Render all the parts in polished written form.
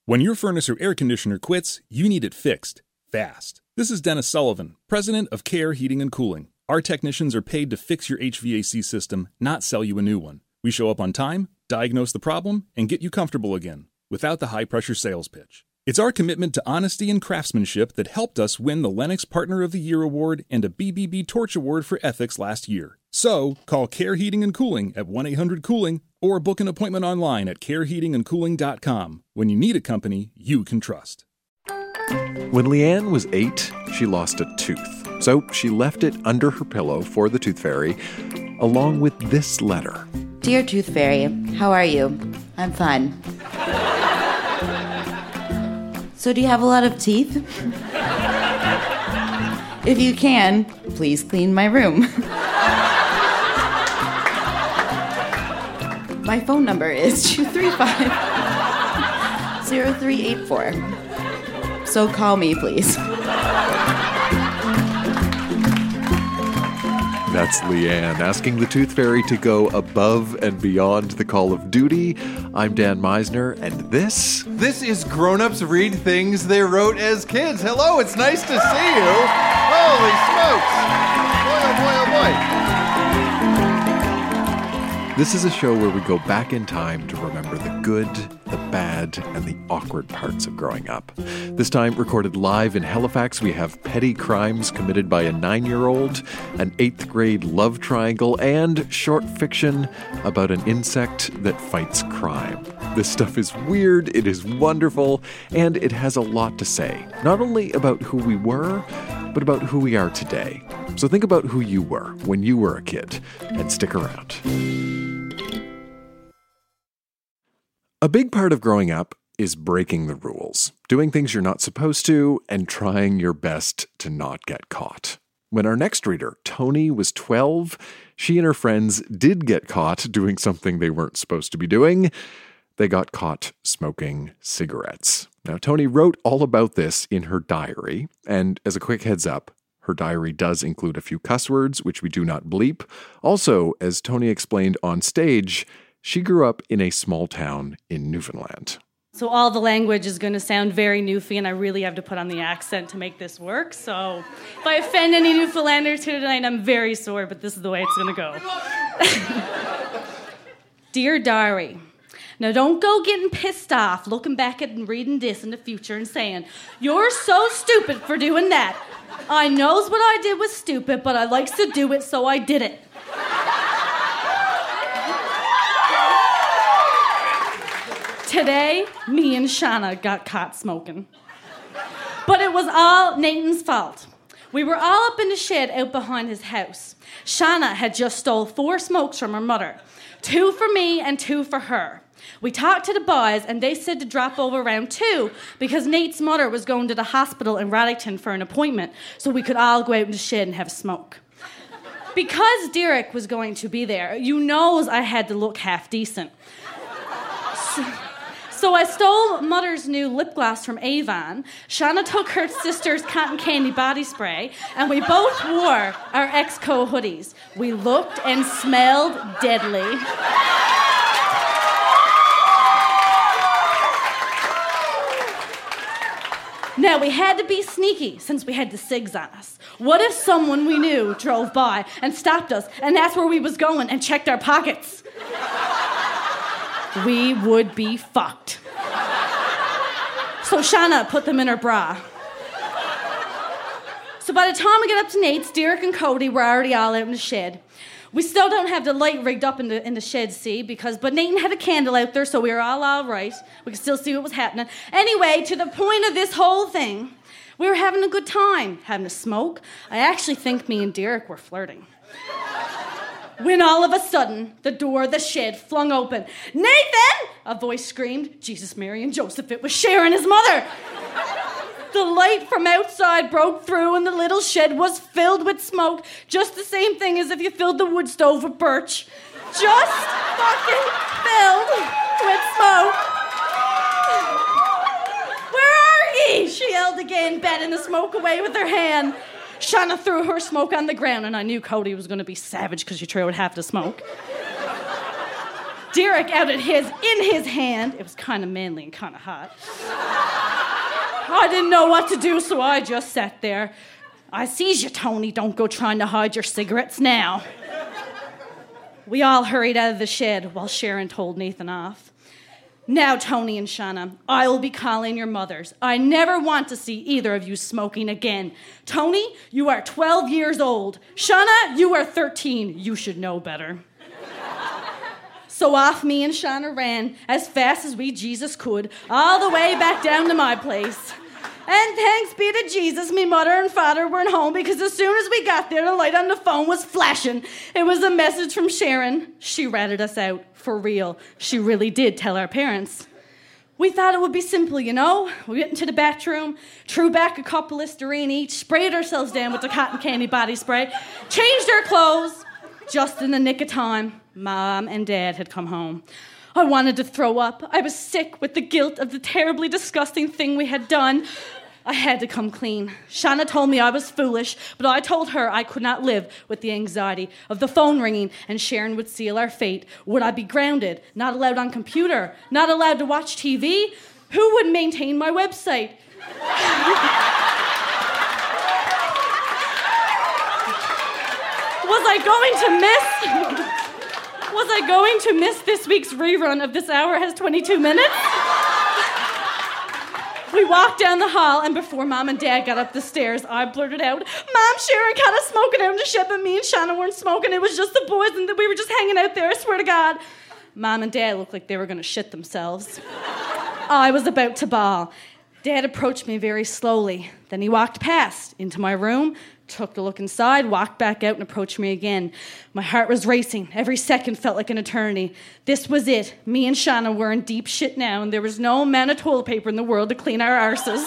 When your furnace or air conditioner quits, you need it fixed, fast. This is Dennis Sullivan, president of Care Heating and Cooling. Our technicians are paid to fix your HVAC system, not sell you a new one. We show up on time, diagnose the problem, and get you comfortable again, without the high-pressure sales pitch. It's our commitment to honesty and craftsmanship that helped us win the Lennox Partner of the Year Award and a BBB Torch Award for Ethics last year. So, call Care Heating and Cooling at 1-800-COOLING or book an appointment online at careheatingandcooling.com. When you need a company you can trust. When Leanne was 8, she lost a tooth. So she left it under her pillow for the Tooth Fairy, along with this letter. Dear Tooth Fairy, how are you? I'm fine. So do you have a lot of teeth? If you can, please clean my room. My phone number is 235-0384. So call me, please. That's Leanne asking the Tooth Fairy to go above and beyond the call of duty. I'm Dan Meisner, and this is Grown-Ups Read Things They Wrote as Kids. Hello, it's nice to see you. Holy smokes. Boy, oh boy, oh boy. This is a show where we go back in time to remember the good, the bad, and the awkward parts of growing up. This time, recorded live in Halifax, we have petty crimes committed by a 9-year-old, an 8th grade love triangle, and short fiction about an insect that fights crime. This stuff is weird, it is wonderful, and it has a lot to say, not only about who we were, but about who we are today. So think about who you were when you were a kid, and stick around. A big part of growing up is breaking the rules, doing things you're not supposed to, and trying your best to not get caught. When our next reader, Tony, was 12, she and her friends did get caught doing something they weren't supposed to be doing. They got caught smoking cigarettes. Now, Tony wrote all about this in her diary, and as a quick heads up, her diary does include a few cuss words, which we do not bleep. Also, as Tony explained on stage, she grew up in a small town in Newfoundland. So all the language is going to sound very Newfie, and I really have to put on the accent to make this work. So if I offend any Newfoundlanders here tonight, I'm very sorry, but this is the way it's going to go. Dear Diary, now don't go getting pissed off looking back at and reading this in the future and saying, you're so stupid for doing that. I knows what I did was stupid, but I likes to do it, so I did it. Today, me and Shauna got caught smoking. But it was all Nathan's fault. We were all up in the shed out behind his house. Shauna had just stole 4 smokes from her mother. 2 for me and 2 for her. We talked to the boys and they said to drop over around 2 because Nate's mother was going to the hospital in Radington for an appointment so we could all go out in the shed and have a smoke. Because Derek was going to be there, you knows I had to look half decent. So I stole Mother's new lip gloss from Avon. Shauna took her sister's cotton candy body spray, and we both wore our Exco hoodies. We looked and smelled deadly. Now, we had to be sneaky since we had the cigs on us. What if someone we knew drove by and stopped us and asked where we was going and checked our pockets? We would be fucked. So Shauna put them in her bra. So by the time we get up to Nate's, Derek and Cody were already all out in the shed. We still don't have the light rigged up in the shed, see, but Nathan had a candle out there, so we were all right. We could still see what was happening. Anyway, to the point of this whole thing, we were having a good time, having a smoke. I actually think me and Derek were flirting. When all of a sudden, the door of the shed flung open. Nathan! A voice screamed. Jesus, Mary, and Joseph, it was Sharon, his mother. The light from outside broke through and the little shed was filled with smoke. Just the same thing as if you filled the wood stove with birch. Just fucking filled with smoke. Where are ye? She yelled again, batting the smoke away with her hand. Shauna threw her smoke on the ground, and I knew Cody was going to be savage because she threw out half the smoke. Derek out in his hand. It was kind of manly and kind of hot. I didn't know what to do, so I just sat there. I sees you, Tony. Don't go trying to hide your cigarettes now. We all hurried out of the shed while Sharon told Nathan off. Now, Tony and Shauna, I will be calling your mothers. I never want to see either of you smoking again. Tony, you are 12 years old. Shauna, you are 13. You should know better. So off me and Shauna ran as fast as we Jesus could, all the way back down to my place. And thanks be to Jesus, me mother and father weren't home because as soon as we got there, the light on the phone was flashing. It was a message from Sharon. She ratted us out, for real. She really did tell our parents. We thought it would be simple, you know? We went into the bathroom, threw back a cup of Listerine each, sprayed ourselves down with the cotton candy body spray, changed our clothes. Just in the nick of time, Mom and Dad had come home. I wanted to throw up. I was sick with the guilt of the terribly disgusting thing we had done. I had to come clean. Shauna told me I was foolish, but I told her I could not live with the anxiety of the phone ringing and Sharon would seal our fate. Would I be grounded, not allowed on computer, not allowed to watch TV? Who would maintain my website? Was I going to miss this week's rerun of This Hour Has 22 Minutes? We walked down the hall, and before Mom and Dad got up the stairs, I blurted out, Mom, Sharon caught us smoking out in the shed, but me and Shauna weren't smoking. It was just the boys, and we were just hanging out there, I swear to God. Mom and Dad looked like they were going to shit themselves. I was about to bawl. Dad approached me very slowly. Then he walked past into my room, took a look inside, walked back out and approached me again. My heart was racing. Every second felt like an eternity. This was it. Me and Shauna were in deep shit now, and there was no amount of toilet paper in the world to clean our arses.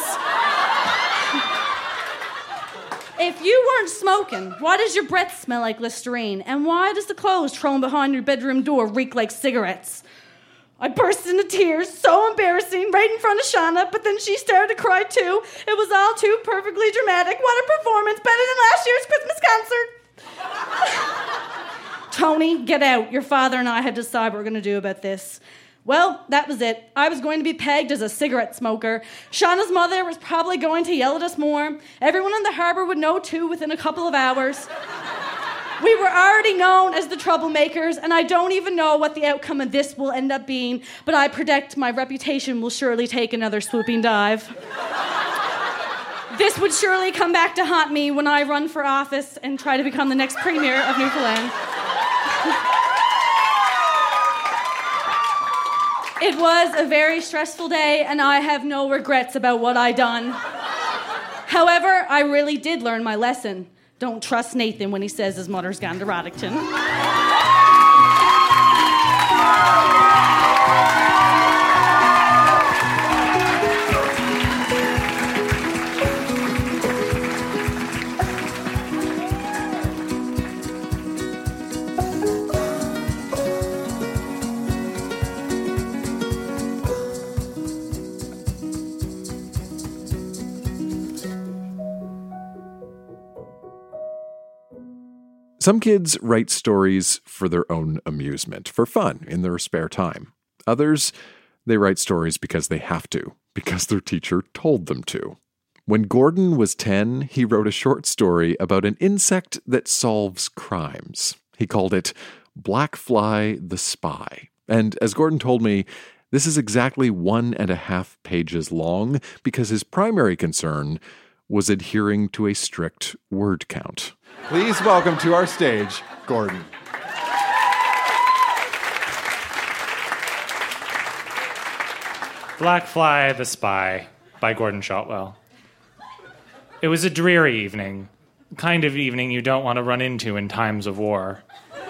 If you weren't smoking, why does your breath smell like Listerine? And why does the clothes thrown behind your bedroom door reek like cigarettes? I burst into tears, so embarrassing, right in front of Shauna, but then she started to cry too. It was all too perfectly dramatic. What a performance, better than last year's Christmas concert. Tony, get out. Your father and I had to decide what we're going to do about this. Well, that was it. I was going to be pegged as a cigarette smoker. Shauna's mother was probably going to yell at us more. Everyone in the harbor would know too within a couple of hours. We were already known as the troublemakers, and I don't even know what the outcome of this will end up being, but I predict my reputation will surely take another swooping dive. This would surely come back to haunt me when I run for office and try to become the next premier of Newfoundland. It was a very stressful day, and I have no regrets about what I done. However, I really did learn my lesson. Don't trust Nathan when he says his mother's gone to Roddickton. Some kids write stories for their own amusement, for fun, in their spare time. Others, they write stories because they have to, because their teacher told them to. When Gordon was 10, he wrote a short story about an insect that solves crimes. He called it Black Fly the Spy. And as Gordon told me, this is exactly 1.5 pages long because his primary concern was adhering to a strict word count. Please welcome to our stage, Gordon. Black Fly the Spy by Gordon Shotwell. It was a dreary evening, the kind of evening you don't want to run into in times of war.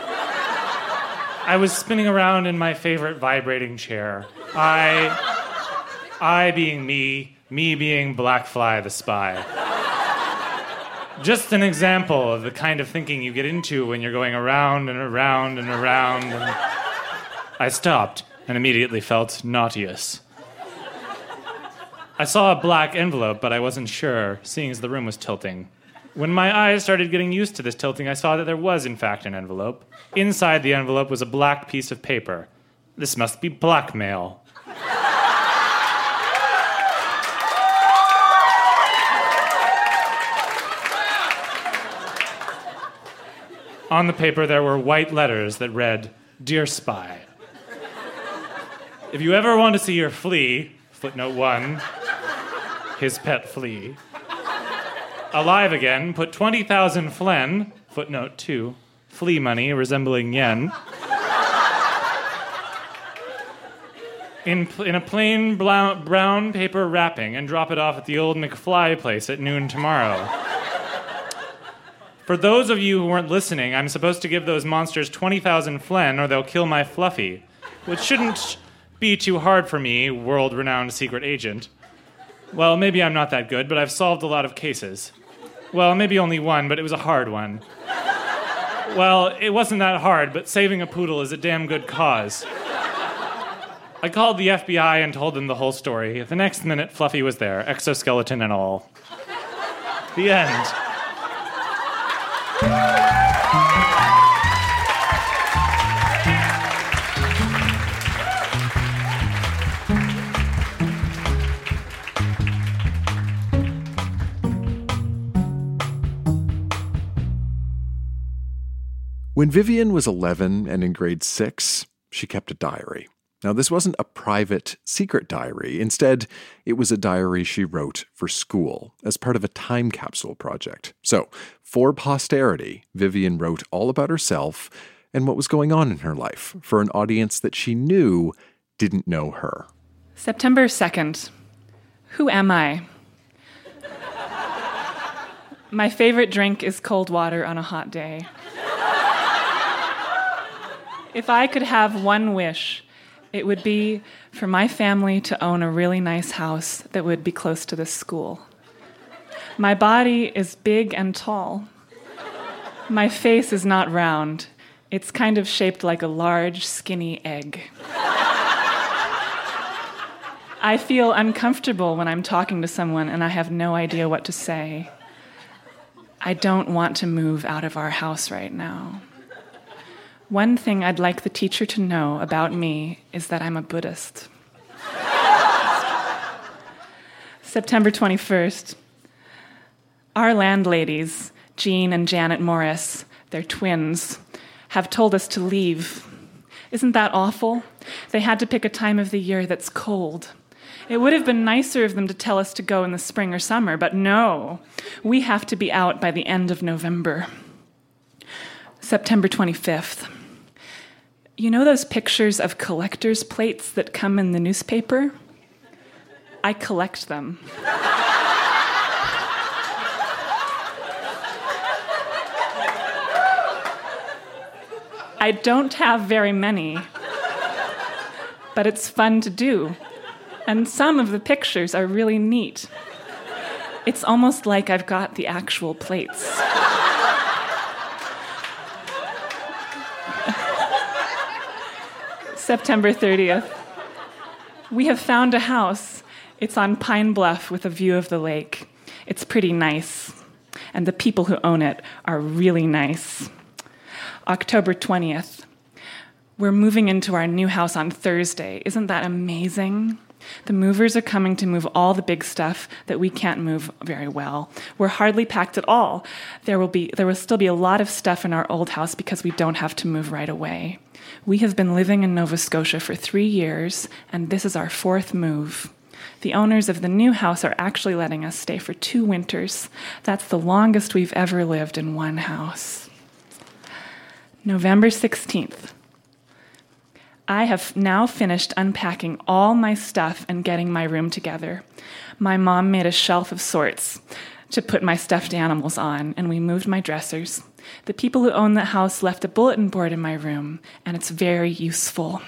I was spinning around in my favorite vibrating chair. I being me being Black Fly the Spy. Just an example of the kind of thinking you get into when you're going around and around and around. And I stopped and immediately felt nauseous. I saw a black envelope, but I wasn't sure, seeing as the room was tilting. When my eyes started getting used to this tilting, I saw that there was, in fact, an envelope. Inside the envelope was a black piece of paper. This must be blackmail. On the paper, there were white letters that read, "Dear Spy, if you ever want to see your flea, footnote 1, his pet flea, alive again, put 20,000 flen, footnote 2, flea money resembling yen, in a plain brown paper wrapping and drop it off at the old McFly place at noon tomorrow." For those of you who weren't listening, I'm supposed to give those monsters 20,000 flen or they'll kill my Fluffy, which shouldn't be too hard for me, world-renowned secret agent. Well, maybe I'm not that good, but I've solved a lot of cases. Well, maybe only one, but it was a hard one. Well, it wasn't that hard, but saving a poodle is a damn good cause. I called the FBI and told them the whole story. The next minute, Fluffy was there, exoskeleton and all. The end. When Vivian was 11 and in grade 6, she kept a diary. Now, this wasn't a private, secret diary. Instead, it was a diary she wrote for school as part of a time capsule project. So, for posterity, Vivian wrote all about herself and what was going on in her life for an audience that she knew didn't know her. September 2nd. Who am I? My favorite drink is cold water on a hot day. If I could have one wish, it would be for my family to own a really nice house that would be close to this school. My body is big and tall. My face is not round. It's kind of shaped like a large, skinny egg. I feel uncomfortable when I'm talking to someone and I have no idea what to say. I don't want to move out of our house right now. One thing I'd like the teacher to know about me is that I'm a Buddhist. September 21st. Our landladies, Jean and Janet Morris, they're twins, have told us to leave. Isn't that awful? They had to pick a time of the year that's cold. It would have been nicer of them to tell us to go in the spring or summer, but no, we have to be out by the end of November. September 25th. You know those pictures of collector's plates that come in the newspaper? I collect them. I don't have very many, but it's fun to do. And some of the pictures are really neat. It's almost like I've got the actual plates. September 30th. We have found a house. It's on Pine Bluff with a view of the lake. It's pretty nice. And the people who own it are really nice. October 20th. We're moving into our new house on Thursday. Isn't that amazing? The movers are coming to move all the big stuff that we can't move very well. We're hardly packed at all. There will still be a lot of stuff in our old house because we don't have to move right away. We have been living in Nova Scotia for 3 years, and this is our 4th move. The owners of the new house are actually letting us stay for 2 winters. That's the longest we've ever lived in one house. November 16th. I have now finished unpacking all my stuff and getting my room together. My mom made a shelf of sorts to put my stuffed animals on, and we moved my dressers. The people who own the house left a bulletin board in my room, and it's very useful.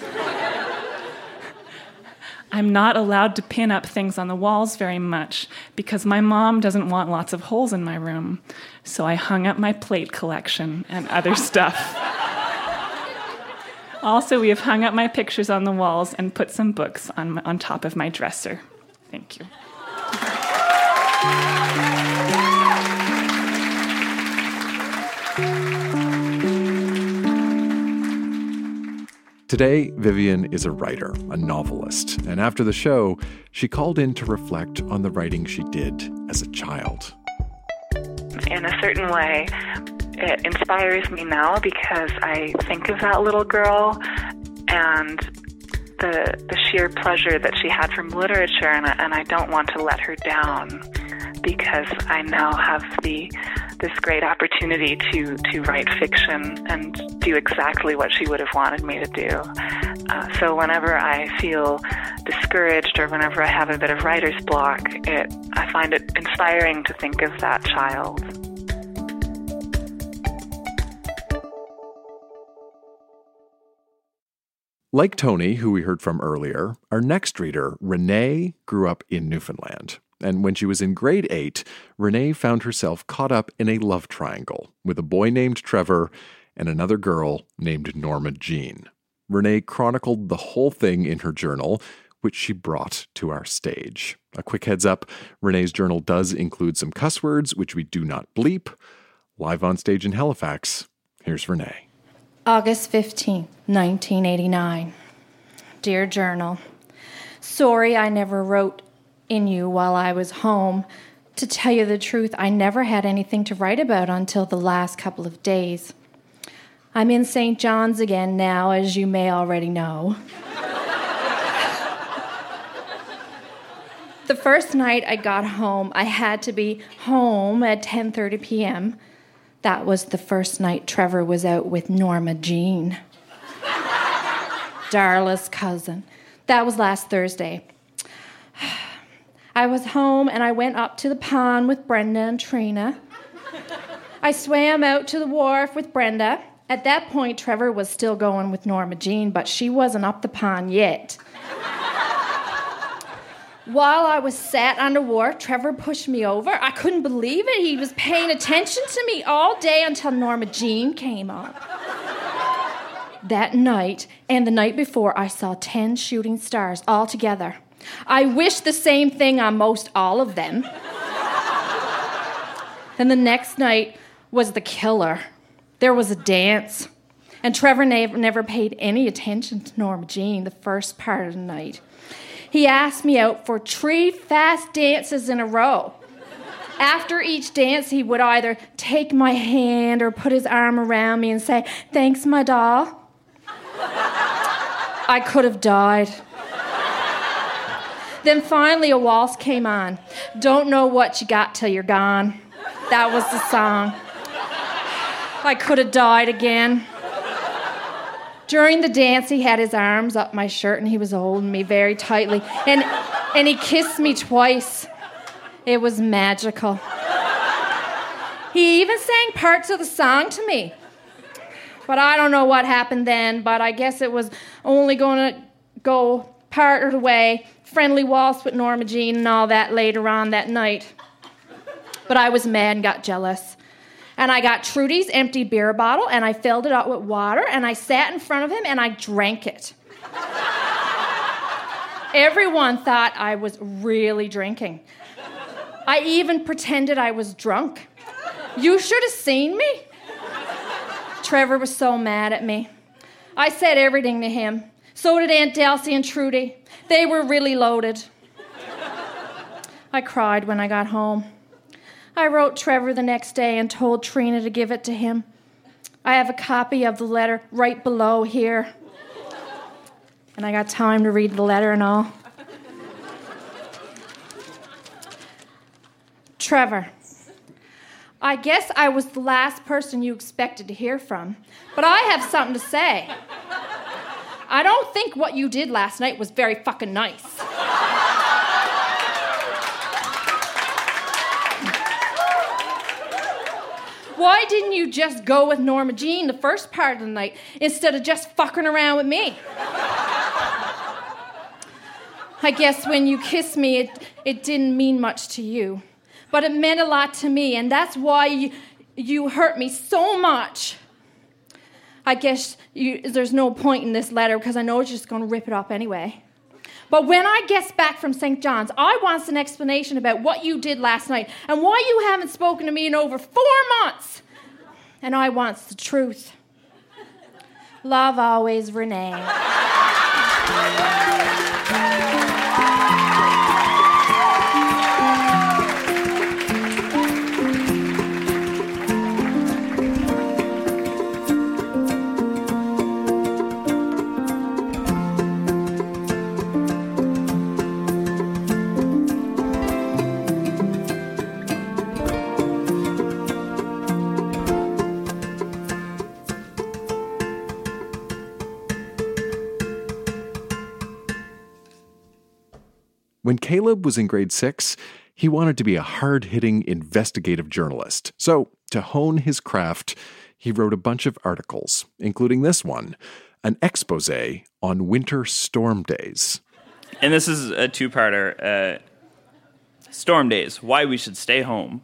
I'm not allowed to pin up things on the walls very much because my mom doesn't want lots of holes in my room. So I hung up my plate collection and other stuff. Also, we have hung up my pictures on the walls and put some books on top of my dresser. Thank you. Today, Vivian is a writer, a novelist, and after the show, she called in to reflect on the writing she did as a child. In a certain way, it inspires me now because I think of that little girl and the sheer pleasure that she had from literature, and I don't want to let her down because I now have this great opportunity to write fiction and do exactly what she would have wanted me to do. So whenever I feel discouraged or whenever I have a bit of writer's block, I find it inspiring to think of that child. Like Tony, who we heard from earlier, our next reader, Renee, grew up in Newfoundland. And when she was in grade 8, Renee found herself caught up in a love triangle with a boy named Trevor and another girl named Norma Jean. Renee chronicled the whole thing in her journal, which she brought to our stage. A quick heads up, Renee's journal does include some cuss words, which we do not bleep. Live on stage in Halifax, here's Renee. August 15, 1989. Dear Journal, sorry I never wrote in you while I was home. To tell you the truth, I never had anything to write about until the last couple of days. I'm in St. John's again now, as you may already know. The first night I got home, I had to be home at 10:30 p.m., That was the first night Trevor was out with Norma Jean. Darla's cousin. That was last Thursday. I was home and I went up to the pond with Brenda and Trina. I swam out to the wharf with Brenda. At that point, Trevor was still going with Norma Jean, but she wasn't up the pond yet. While I was sat on the wharf, Trevor pushed me over. I couldn't believe it. He was paying attention to me all day until Norma Jean came up. That night and the night before, I saw 10 shooting stars all together. I wished the same thing on most all of them. Then the next night was the killer. There was a dance, and Trevor never paid any attention to Norma Jean the first part of the night. He asked me out for 3 fast dances in a row. After each dance, he would either take my hand or put his arm around me and say, "Thanks, my doll." I could have died. Then finally a waltz came on. "Don't know what you got till you're gone." That was the song. I could have died again. During the dance, he had his arms up my shirt and he was holding me very tightly. And he kissed me twice. It was magical. He even sang parts of the song to me. But I don't know what happened then, but I guess it was only going to go part of the way. Friendly waltz with Norma Jean and all that later on that night. But I was mad and got jealous. And I got Trudy's empty beer bottle, and I filled it up with water, and I sat in front of him, and I drank it. Everyone thought I was really drinking. I even pretended I was drunk. You should have seen me. Trevor was so mad at me. I said everything to him. So did Aunt Delcy and Trudy. They were really loaded. I cried when I got home. I wrote Trevor the next day and told Trina to give it to him. I have a copy of the letter right below here. And I got time to read the letter and all. Trevor, I guess I was the last person you expected to hear from, but I have something to say. I don't think what you did last night was very fucking nice. Why didn't you just go with Norma Jean the first part of the night instead of just fucking around with me? I guess when you kissed me, it didn't mean much to you. But it meant a lot to me, and that's why you hurt me so much. I guess there's no point in this letter because I know you're just going to rip it up anyway. But when I get back from St. John's, I want an explanation about what you did last night and why you haven't spoken to me in over 4 months. And I want the truth. Love always, Renee. When Caleb was in grade 6, he wanted to be a hard-hitting investigative journalist. So, to hone his craft, he wrote a bunch of articles, including this one, an expose on winter storm days. And this is a two-parter. Storm days, why we should stay home.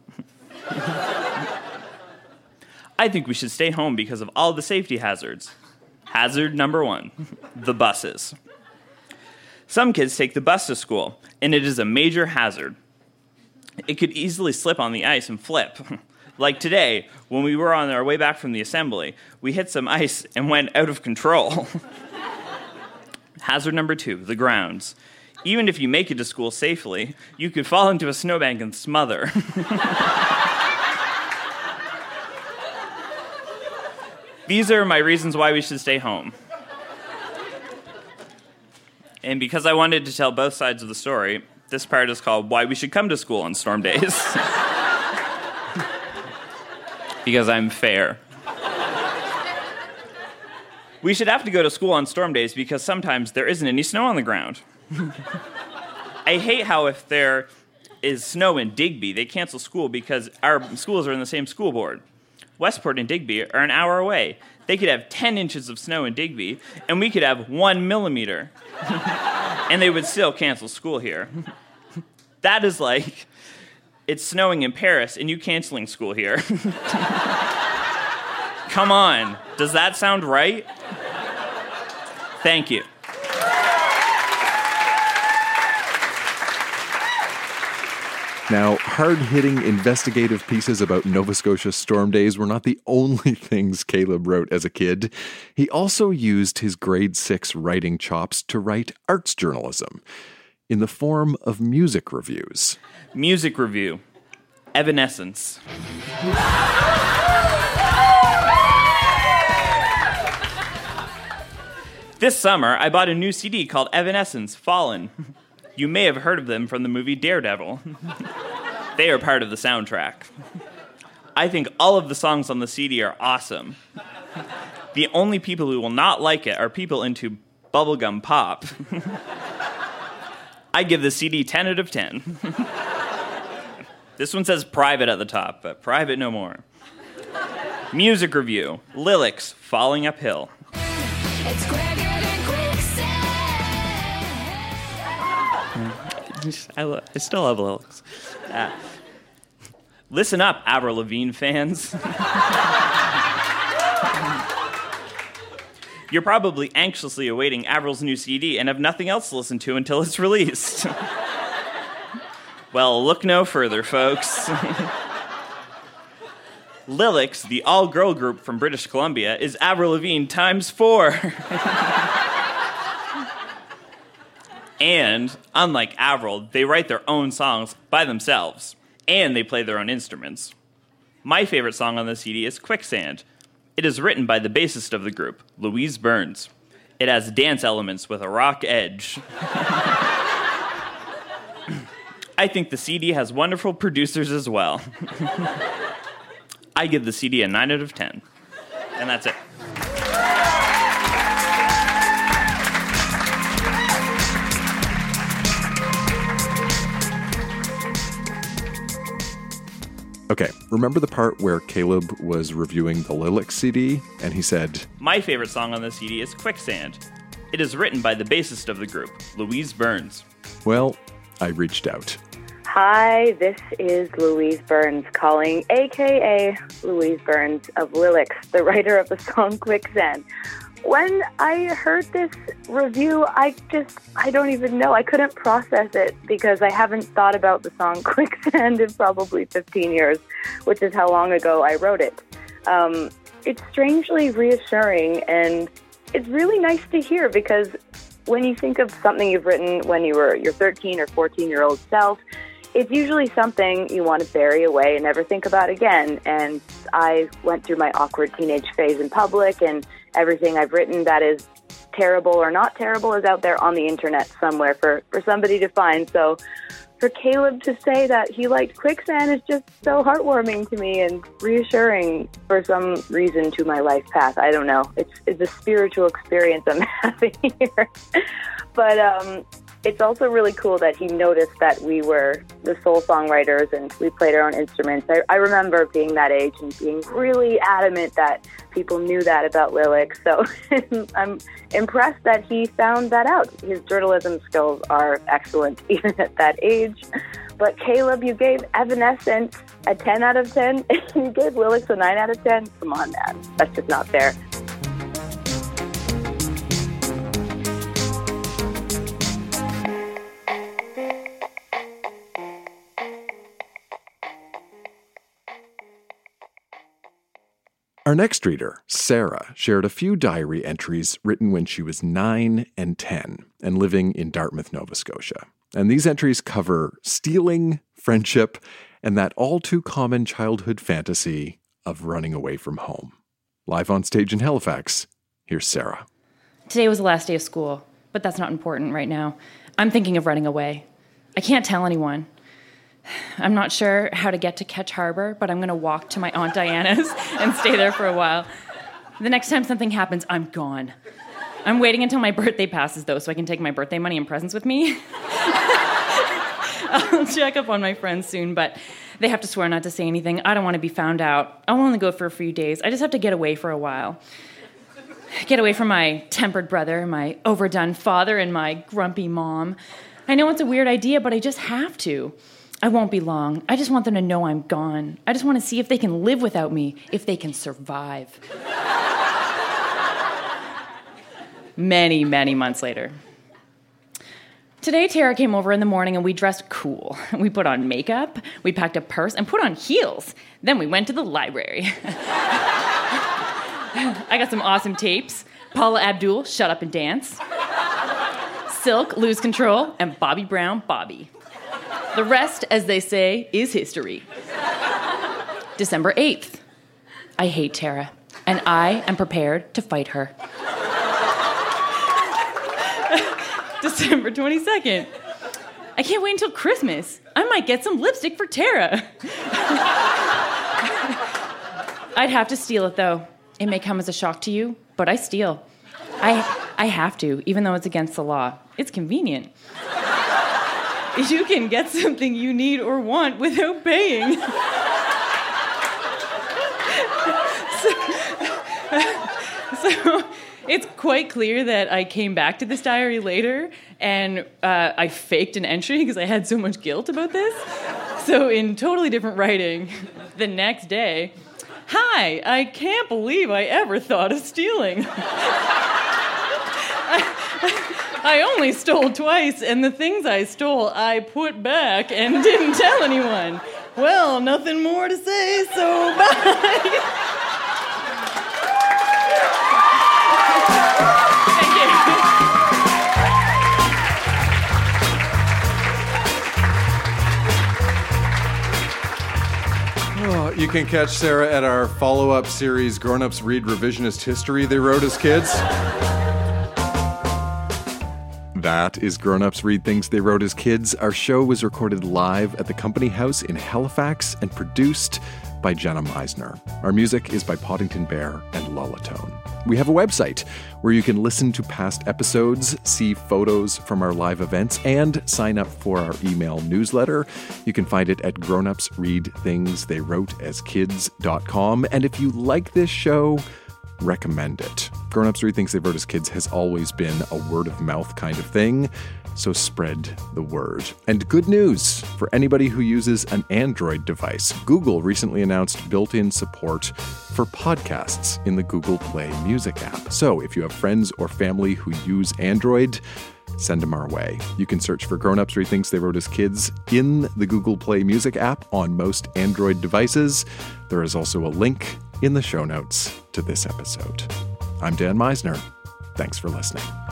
I think we should stay home because of all the safety hazards. Hazard number 1, the buses. Some kids take the bus to school, and it is a major hazard. It could easily slip on the ice and flip. Like today, when we were on our way back from the assembly, we hit some ice and went out of control. Hazard number 2, the grounds. Even if you make it to school safely, you could fall into a snowbank and smother. These are my reasons why we should stay home. And because I wanted to tell both sides of the story, this part is called Why We Should Come to School on Storm Days. Because I'm fair. We should have to go to school on storm days because sometimes there isn't any snow on the ground. I hate how if there is snow in Digby, they cancel school because our schools are in the same school board. Westport and Digby are an hour away. They could have 10 inches of snow in Digby, and we could have 1 millimeter. And they would still cancel school here. That is like, it's snowing in Paris and you canceling school here. Come on, does that sound right? Thank you. Now, hard-hitting investigative pieces about Nova Scotia storm days were not the only things Caleb wrote as a kid. He also used his grade 6 writing chops to write arts journalism in the form of music reviews. Music review. Evanescence. This summer, I bought a new CD called Evanescence, Fallen. You may have heard of them from the movie Daredevil. They are part of the soundtrack. I think all of the songs on the CD are awesome. The only people who will not like it are people into bubblegum pop. I give the CD 10 out of 10. This one says private at the top, but private no more. Music review. Lilacs, Falling Uphill. It's quicker than quicksand. I still love Lilacs. Listen up, Avril Lavigne fans. You're probably anxiously awaiting Avril's new CD and have nothing else to listen to until it's released. Well, look no further, folks. Lilacs, the all-girl group from British Columbia, is Avril Lavigne times 4. And, unlike Avril, they write their own songs by themselves, and they play their own instruments. My favorite song on the CD is Quicksand. It is written by the bassist of the group, Louise Burns. It has dance elements with a rock edge. I think the CD has wonderful producers as well. I give the CD a 9 out of 10. And that's it. Okay, remember the part where Caleb was reviewing the Lilacs CD and he said, My favorite song on the CD is Quicksand. It is written by the bassist of the group, Louise Burns. Well, I reached out. Hi, this is Louise Burns calling, a.k.a. Louise Burns of Lilacs, the writer of the song Quicksand. When I heard this review, I don't even know. I couldn't process it because I haven't thought about the song Quicksand in probably 15 years, which is how long ago I wrote it. It's strangely reassuring and it's really nice to hear, because when you think of something you've written when you were your 13 or 14-year-old self, it's usually something you want to bury away and never think about again. And I went through my awkward teenage phase in public, and everything I've written that is terrible or not terrible is out there on the internet somewhere for somebody to find. So for Caleb to say that he liked Quicksand is just so heartwarming to me and reassuring for some reason to my life path. I don't know. It's a spiritual experience I'm having here. But it's also really cool that he noticed that we were the sole songwriters and we played our own instruments. I remember being that age and being really adamant that people knew that about Lilacs. So I'm impressed that he found that out. His journalism skills are excellent even at that age. But Caleb, you gave Evanescence a 10 out of 10 and you gave Lilacs a 9 out of 10. Come on, man. That's just not fair. Our next reader, Sarah, shared a few diary entries written when she was 9 and 10 and living in Dartmouth, Nova Scotia. And these entries cover stealing, friendship, and that all-too-common childhood fantasy of running away from home. Live on stage in Halifax, here's Sarah. Today was the last day of school, but that's not important right now. I'm thinking of running away. I can't tell anyone. I'm not sure how to get to Ketch Harbor, but I'm going to walk to my Aunt Diana's and stay there for a while. The next time something happens, I'm gone. I'm waiting until my birthday passes, though, so I can take my birthday money and presents with me. I'll check up on my friends soon, but they have to swear not to say anything. I don't want to be found out. I'll only go for a few days. I just have to get away for a while. Get away from my tempered brother, my overdone father, and my grumpy mom. I know it's a weird idea, but I just have to. I won't be long. I just want them to know I'm gone. I just want to see if they can live without me, if they can survive. Many, many months later. Today, Tara came over in the morning and we dressed cool. We put on makeup, we packed a purse, and put on heels. Then we went to the library. I got some awesome tapes. Paula Abdul, Shut Up and Dance. Silk, Lose Control, and Bobby Brown, Bobby. The rest, as they say, is history. December 8th. I hate Tara, and I am prepared to fight her. December 22nd. I can't wait until Christmas. I might get some lipstick for Tara. I'd have to steal it, though. It may come as a shock to you, but I steal. I have to, even though it's against the law. It's convenient. You can get something you need or want without paying. So it's quite clear that I came back to this diary later and I faked an entry because I had so much guilt about this. So in totally different writing, the next day, hi, I can't believe I ever thought of stealing. I only stole twice, and the things I stole I put back and didn't tell anyone. Well, nothing more to say, so bye. Thank you. Oh, you can catch Sarah at our follow-up series, Grown Ups Read Revisionist History they wrote as kids. That is Grown Ups Read Things They Wrote as Kids. Our show was recorded live at the Company House in Halifax and produced by Jenna Meisner. Our music is by Poddington Bear and Lullatone. We have a website where you can listen to past episodes, see photos from our live events, and sign up for our email newsletter. You can find it at grownupsreadthingsttheywroteaskids.com. And if you like this show, recommend it. Grown Ups Read Things They Wrote as Kids has always been a word-of-mouth kind of thing, so spread the word. And good news for anybody who uses an Android device. Google recently announced built-in support for podcasts in the Google Play Music app. So if you have friends or family who use Android, send them our way. You can search for Grown Ups Read Things They Wrote as Kids in the Google Play Music app on most Android devices. There is also a link in the show notes to this episode. I'm Dan Meisner. Thanks for listening.